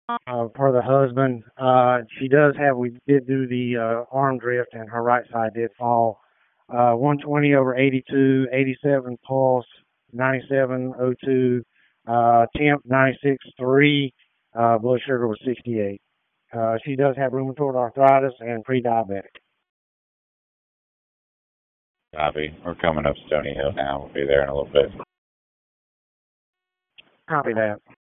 for the husband. She does have, we did do the arm drift, and her right side did fall. 120 over 82, 87 pulse, 97 O2, temp 96.3, blood sugar was 68. She does have rheumatoid arthritis and pre-diabetic. Copy. We're coming up Stony Hill now. We'll be there in a little bit. Copy that.